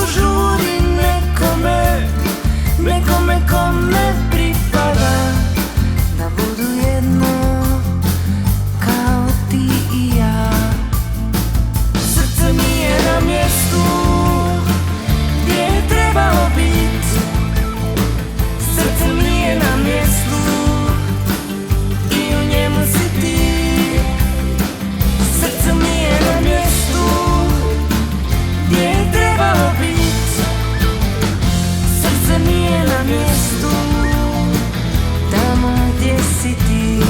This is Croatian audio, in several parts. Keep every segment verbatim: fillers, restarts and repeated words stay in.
žuri nekome, nekome kome pripada, da budu jedno kao ti i ja. Srce mi je na mjestu gdje je trebalo bit, srce mi je na mjestu i u njemu si ti. Srce mi je na mjestu gdje je trebalo bit, srce mi je na mjestu tamo gdje si ti.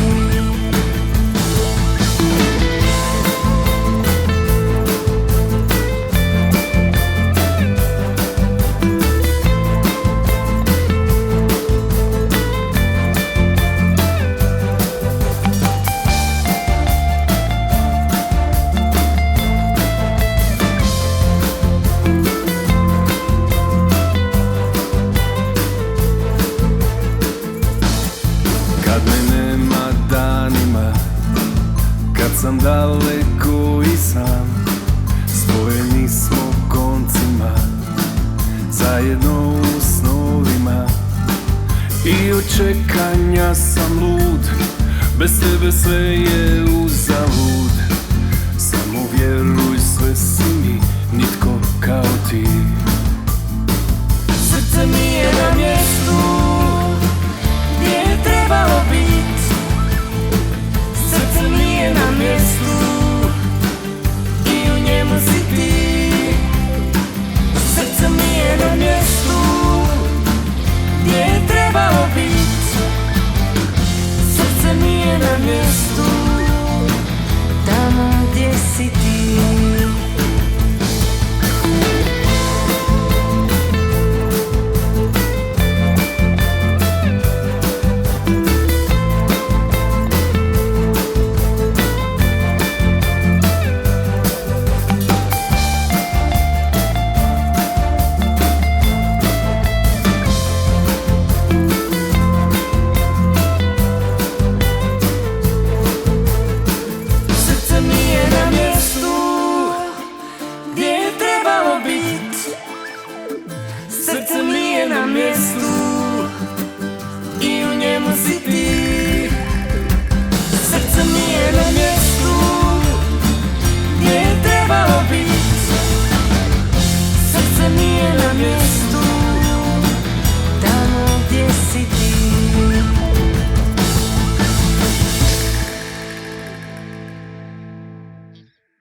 Kad me nema danima, kad sam daleko i sam, spojeni smo koncima, zajedno u snovima. I od čekanja sam lud, bez tebe sve je uzalud. Samo vjeruj, sve si mi, nitko kao ti. Srce mi je na mjestu gdje je trebalo bit, srce mi je na mjestu i u njemu si ti. Srce mi je na mjestu gdje je trebalo bit, srce mi je na mjestu tamo gdje si ti. Srce mi je na mjestu gdje je trebalo bit, srce mi je na mjestu